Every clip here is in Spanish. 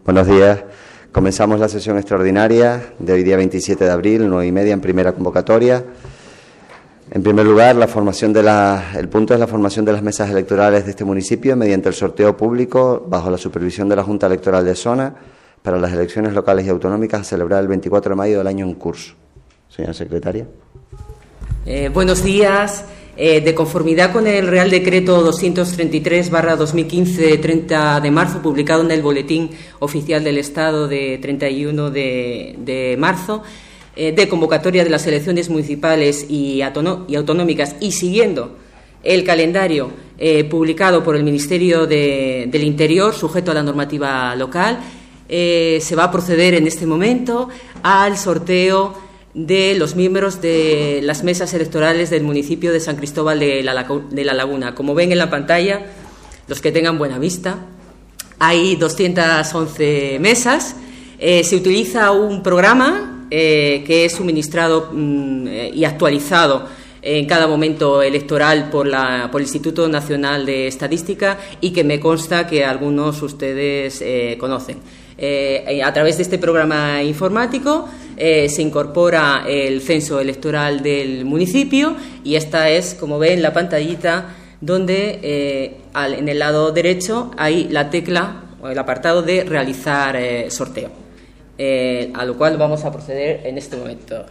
Buenos días. Comenzamos la sesión extraordinaria de hoy día 27 de abril, 9:30, en primera convocatoria. En primer lugar, el punto es la formación de las mesas electorales de este municipio mediante el sorteo público bajo la supervisión de la Junta Electoral de Zona para las elecciones locales y autonómicas a celebrar el 24 de mayo del año en curso. Señora secretaria. Buenos días. De conformidad con el Real Decreto 233/2015 de 30 de marzo, publicado en el Boletín Oficial del Estado de 31 de marzo, de convocatoria de las elecciones municipales y autonómicas, y siguiendo el calendario publicado por el Ministerio del Interior, sujeto a la normativa local, se va a proceder en este momento al sorteo de los miembros de las mesas electorales del municipio de San Cristóbal de la Laguna. Como ven en la pantalla, los que tengan buena vista, hay 211 mesas. Se utiliza un programa que es suministrado y actualizado en cada momento electoral por el Instituto Nacional de Estadística, y que me consta que algunos ustedes conocen. A través de este programa informático se incorpora el censo electoral del municipio, y esta es, como ven, la pantallita donde en el lado derecho hay la tecla o el apartado de realizar sorteo, a lo cual vamos a proceder en este momento.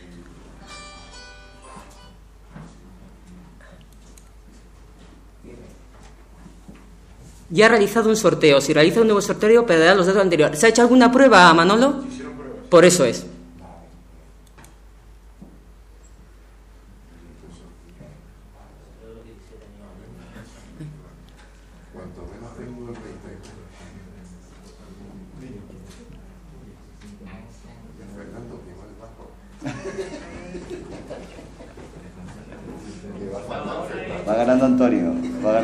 Ya ha realizado un sorteo. Si realiza un nuevo sorteo, perderá los datos anteriores. ¿Se ha hecho alguna prueba, Manolo? Por eso es. Va ganando Antonio.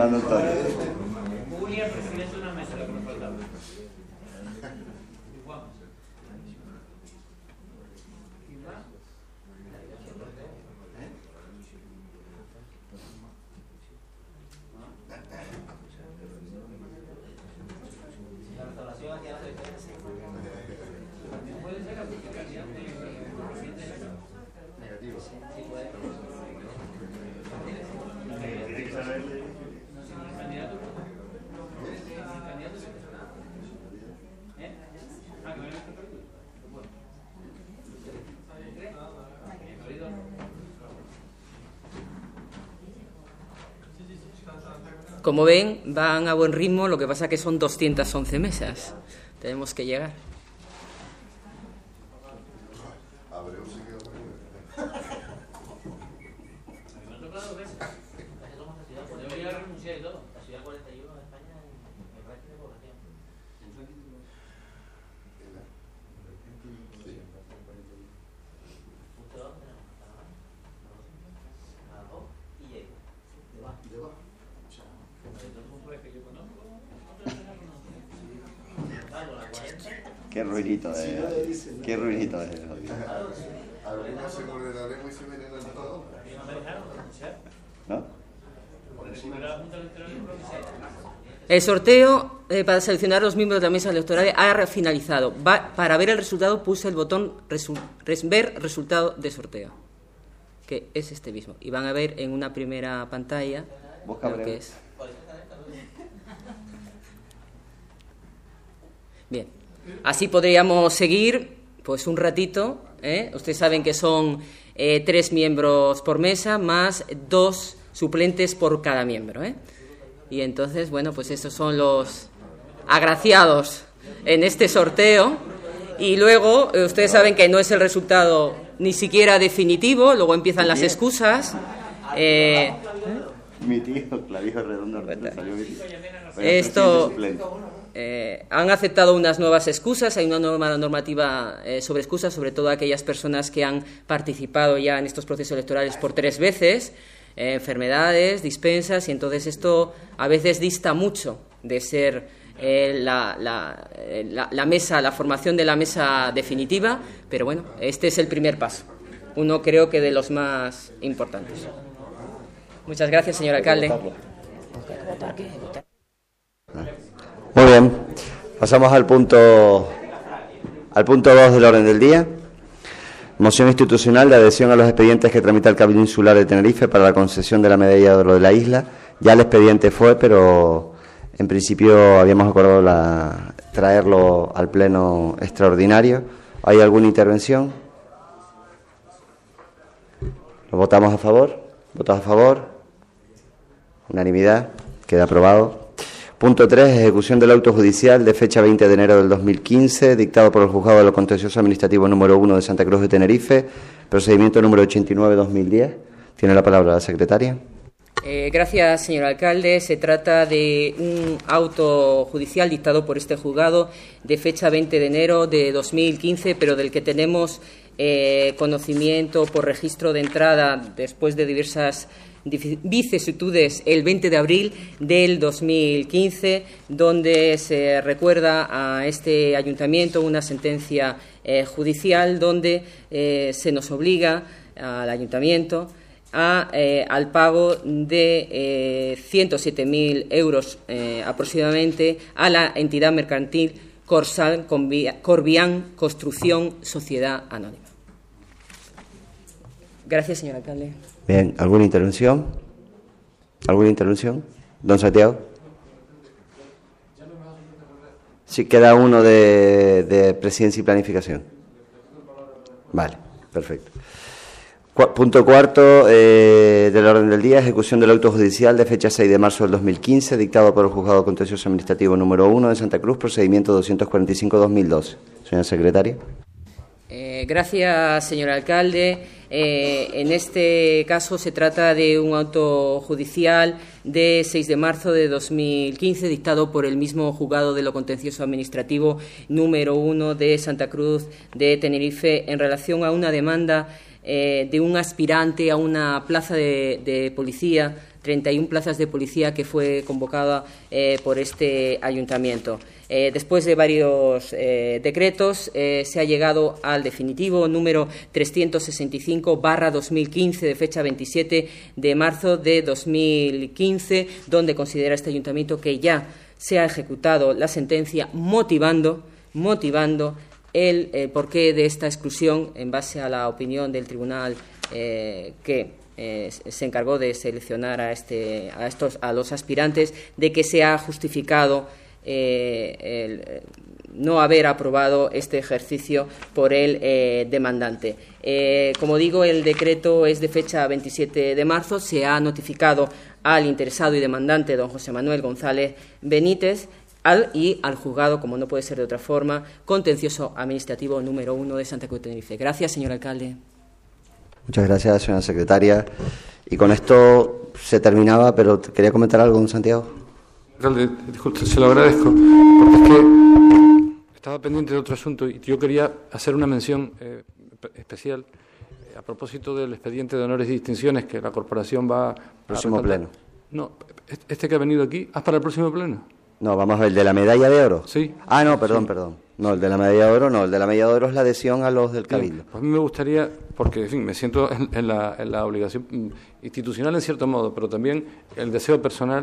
Como ven, van a buen ritmo, lo que pasa que son 211 mesas. Tenemos que llegar. Qué ruidito es. ¿No? El sorteo para seleccionar los miembros de la mesa electoral ha finalizado. Para ver el resultado puse el botón ver resultado de sorteo, que es este mismo. Y van a ver en una primera pantalla lo que es. Bien, así podríamos seguir pues un ratito. Ustedes saben que son 3 miembros por mesa más 2 suplentes por cada miembro. Y entonces, bueno, pues estos son los agraciados en este sorteo. Y luego, ustedes saben que no es el resultado ni siquiera definitivo, luego empiezan las excusas. Mi tío, Clavijo Redondo, salió mi tío. Esto... han aceptado unas nuevas excusas. Hay una nueva normativa sobre excusas, sobre todo aquellas personas que han participado ya en estos procesos electorales por 3 veces, enfermedades, dispensas, y entonces esto a veces dista mucho de ser la mesa, la formación de la mesa definitiva, pero bueno, este es el primer paso, uno creo que de los más importantes. Muchas gracias, señor alcalde. Muy bien. Pasamos al punto 2 del orden del día. Moción institucional de adhesión a los expedientes que tramita el Cabildo Insular de Tenerife para la concesión de la medalla de oro de la isla. Ya el expediente fue, pero en principio habíamos acordado traerlo al pleno extraordinario. ¿Hay alguna intervención? ¿Lo votamos a favor? ¿Votos a favor? Unanimidad. Queda aprobado. Punto 3. Ejecución del auto judicial de fecha 20 de enero del 2015, dictado por el Juzgado de lo Contencioso Administrativo número 1 de Santa Cruz de Tenerife, procedimiento número 89-2010. Tiene la palabra la secretaria. Gracias, señor alcalde. Se trata de un auto judicial dictado por este juzgado de fecha 20 de enero de 2015, pero del que tenemos conocimiento por registro de entrada después de diversas vicisitudes el 20 de abril del 2015, donde se recuerda a este ayuntamiento una sentencia judicial donde se nos obliga al ayuntamiento al pago de 107.000 euros aproximadamente a la entidad mercantil Corsal Corbián Construcción Sociedad Anónima. Gracias, señor alcalde. Bien, ¿alguna intervención? ¿Alguna intervención? Don Santiago. Sí, queda uno de Presidencia y Planificación. Vale, perfecto. Punto cuarto del orden del día, ejecución del auto judicial de fecha 6 de marzo del 2015, dictado por el Juzgado Contencioso Administrativo número 1 de Santa Cruz, procedimiento 245-2012. Señora secretaria. Gracias, señor alcalde. En este caso se trata de un auto judicial de 6 de marzo de 2015, dictado por el mismo Juzgado de lo Contencioso Administrativo número 1 de Santa Cruz de Tenerife en relación a una demanda de un aspirante a una plaza de policía, 31 plazas de policía que fue convocada por este ayuntamiento. Después de varios decretos, se ha llegado al definitivo número 365/2015 de fecha 27 de marzo de 2015, donde considera este ayuntamiento que ya se ha ejecutado la sentencia motivando el porqué de esta exclusión en base a la opinión del tribunal que se encargó de seleccionar a los aspirantes, de que se ha justificado el no haber aprobado este ejercicio por el demandante. Como digo, el decreto es de fecha 27 de marzo. Se ha notificado al interesado y demandante, don José Manuel González Benítez, y al juzgado, como no puede ser de otra forma, contencioso administrativo número 1 de Santa Cruz de Tenerife. Gracias, señor alcalde. Muchas gracias, señora secretaria. Y con esto se terminaba, pero quería comentar algo, don Santiago. Alcalde, disculpe, se lo agradezco, porque es que estaba pendiente de otro asunto y yo quería hacer una mención especial a propósito del expediente de honores y distinciones que la corporación va próximo pleno. No, este que ha venido aquí, ¿para el próximo pleno? No, vamos a ver, ¿el de la medalla de oro? Sí. Ah, no, perdón. No, el de la medalla de oro no, el de la medalla de oro es la adhesión a los del Cabildo. Pues a mí me gustaría, porque, en fin, me siento en la obligación institucional en cierto modo, pero también el deseo personal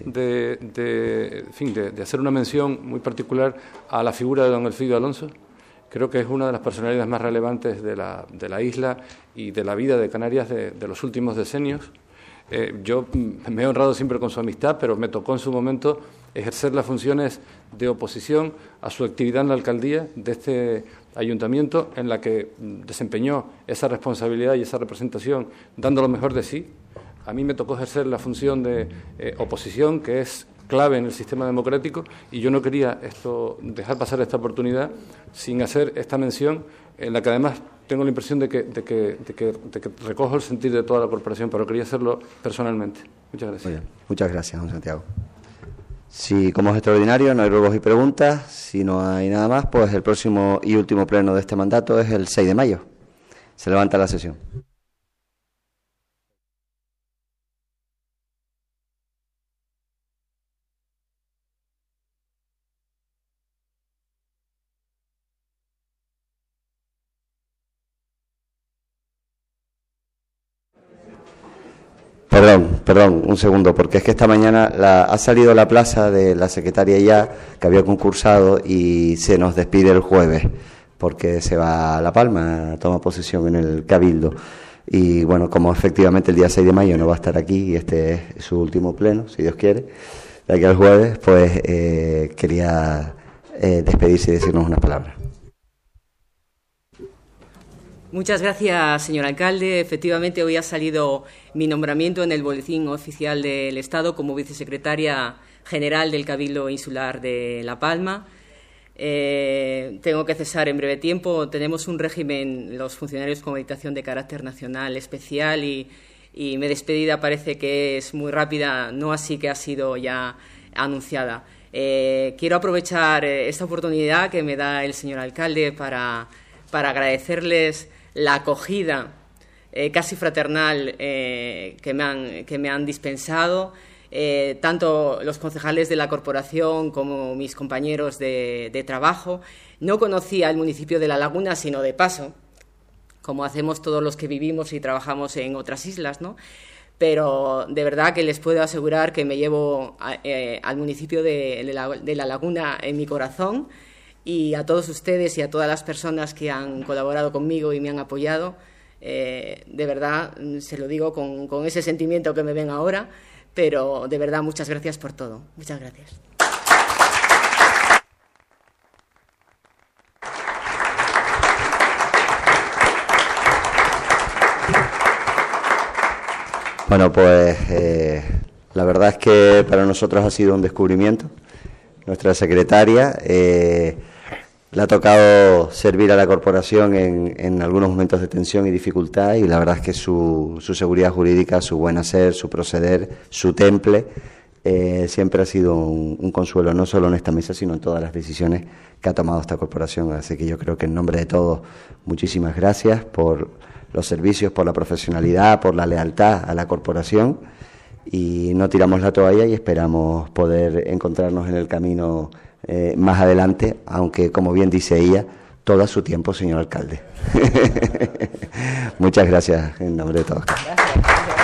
de hacer una mención muy particular a la figura de don Elfidio Alonso. Creo que es una de las personalidades más relevantes de la isla y de la vida de Canarias de los últimos decenios. Yo me he honrado siempre con su amistad, pero me tocó en su momento ejercer las funciones de oposición a su actividad en la alcaldía de este ayuntamiento, en la que desempeñó esa responsabilidad y esa representación dando lo mejor de sí. A mí me tocó ejercer la función de oposición, que es clave en el sistema democrático, y yo no quería dejar pasar esta oportunidad sin hacer esta mención, en la que además tengo la impresión de que recojo el sentir de toda la corporación, pero quería hacerlo personalmente. Muchas gracias. Muy bien. Muchas gracias, don Santiago. Si como es extraordinario no hay ruegos y preguntas, si no hay nada más, pues el próximo y último pleno de este mandato es el 6 de mayo. Se levanta la sesión. Perdón, un segundo, porque es que esta mañana ha salido la plaza de la secretaria ya, que había concursado, y se nos despide el jueves, porque se va a La Palma, toma posesión en el Cabildo. Y bueno, como efectivamente el día 6 de mayo no va a estar aquí, y este es su último pleno, si Dios quiere, de aquí al jueves, pues quería despedirse y decirnos unas palabras. Muchas gracias, señor alcalde. Efectivamente, hoy ha salido mi nombramiento en el Boletín Oficial del Estado como vicesecretaria general del Cabildo Insular de La Palma. Tengo que cesar en breve tiempo. Tenemos un régimen, los funcionarios con habilitación de carácter nacional especial, y mi despedida parece que es muy rápida, no así que ha sido ya anunciada. Quiero aprovechar esta oportunidad que me da el señor alcalde para agradecerles la acogida casi fraternal que me han dispensado, tanto los concejales de la corporación como mis compañeros de trabajo. No conocía el municipio de La Laguna sino de paso, como hacemos todos los que vivimos y trabajamos en otras islas, ¿no? Pero de verdad que les puedo asegurar que me llevo al municipio de La Laguna en mi corazón, y a todos ustedes y a todas las personas que han colaborado conmigo y me han apoyado, de verdad, se lo digo con ese sentimiento que me ven ahora, pero de verdad muchas gracias por todo. Muchas gracias. Bueno, pues la verdad es que para nosotros ha sido un descubrimiento. Nuestra secretaria le ha tocado servir a la corporación en algunos momentos de tensión y dificultad, y la verdad es que su seguridad jurídica, su buen hacer, su proceder, su temple, siempre ha sido un consuelo, no solo en esta mesa, sino en todas las decisiones que ha tomado esta corporación. Así que yo creo que en nombre de todos, muchísimas gracias por los servicios, por la profesionalidad, por la lealtad a la corporación, y no tiramos la toalla y esperamos poder encontrarnos en el camino más adelante, aunque, como bien dice ella, todo a su tiempo, señor alcalde. Muchas gracias en nombre de todos. Gracias.